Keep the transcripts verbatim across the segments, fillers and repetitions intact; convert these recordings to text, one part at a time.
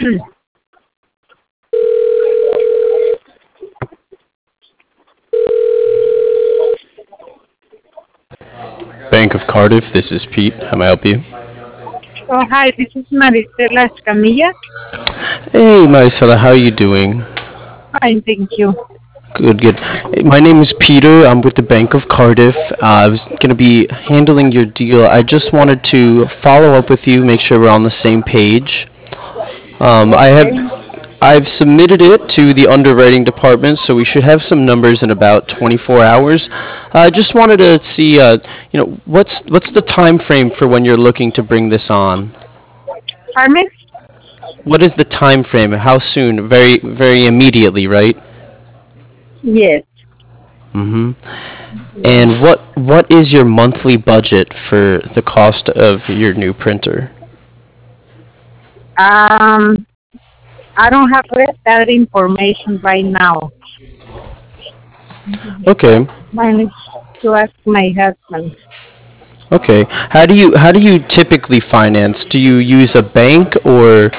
Bank of Cardiff, this is Pete. How may I help you? Oh, hi, this is Maricela Escamilla. Hey, Maricela, how are you doing? Fine, thank you. Good, good. Hey, my name is Peter. I'm with the Bank of Cardiff. Uh, I was going to be handling your deal. I just wanted to follow up with you, make sure we're on the same page. Um, I Okay. have I've submitted it to the underwriting department, so we should have some numbers in about twenty-four hours. I just wanted to see, uh, you know, what's what's the time frame for when you're looking to bring this on? Carmen? What is the time frame? How soon? Very, very immediately, right? Yes. Mm-hmm. And what what is your monthly budget for the cost of your new printer? Um, I don't have that that information right now. Okay. I need to ask my husband. Okay. How do you how do you typically finance? Do you use a bank or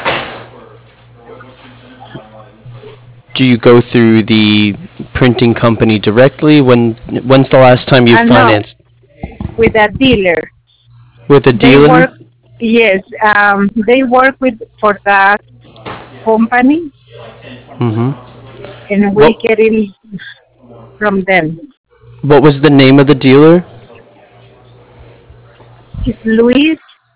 do you go through the printing company directly? When when's the last time you I know, financed with a dealer. with a They dealer? work, yes, um, they work with for that company, Mm-hmm. and we What get it from them. what was the name of the dealer? It's Luis,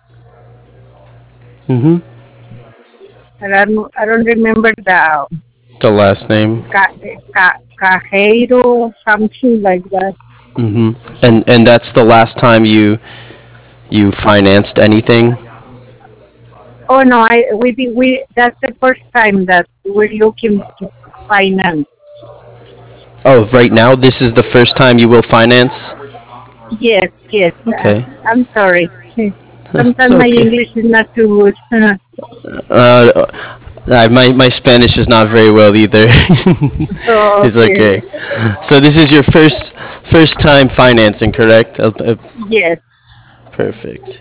Mm-hmm. and I don't, I don't remember the The last name. ca, ca, Cajeiro, something like that. Mm-hmm. And and that's the last time you you financed anything? Oh no, I we did- we that's the first time that we're looking to finance. Oh, right now this is the first time you will finance? Yes, yes. Uh, Okay. I'm sorry. It's Sometimes my okay. English is not too good. Uh, uh, my my Spanish is not very well either. So It's okay. okay. So this is your first first time financing, correct? Uh, uh, Yes. perfect.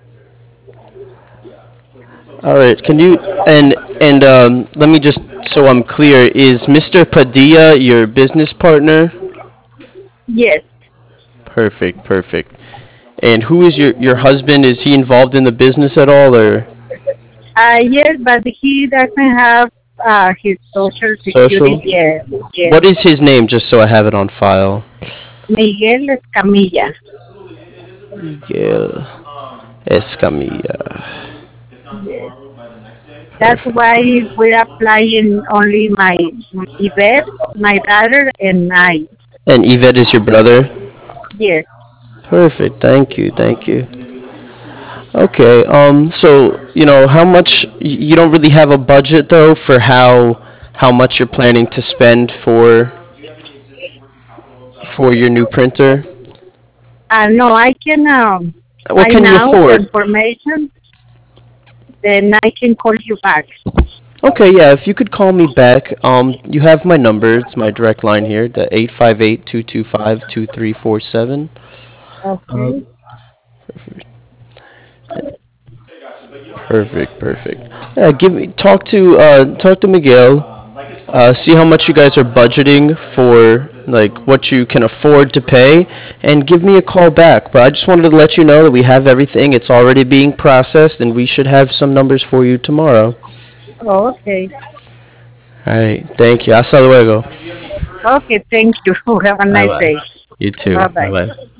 All right. Can you and and um, let me just so I'm clear. Is Mister Padilla your business partner? Yes. Perfect. Perfect. And who is your your husband? Is he involved in the business at all, or Uh yes, but he doesn't have uh his social security social? yet. Yes. What is his name, just so I have it on file? Miguel Escamilla. Miguel Escamilla. Yes. That's Perfect. why we're applying only my Yvette, my daughter, and I. And Yvette is your brother? Yes. Perfect. Thank you. Thank you. Okay. Um. So you know how much y- you don't really have a budget though for how how much you're planning to spend for for your new printer. Uh, no, I can um, What find can you out the afford? information, then I can call you back. Okay. Yeah. If you could call me back. Um. You have my number. It's my direct line here. The eight five eight two two five two three four seven. Okay. Perfect. Perfect. Yeah. Give me talk to uh talk to Miguel. Uh, see how much you guys are budgeting for, like what you can afford to pay, and give me a call back. But I just wanted to let you know that we have everything. It's already being processed, and we should have some numbers for you tomorrow. Oh, okay. All right. Thank you. Hasta luego. Okay, thank you. Have a Bye nice bye. day. You too. Bye Bye bye. bye.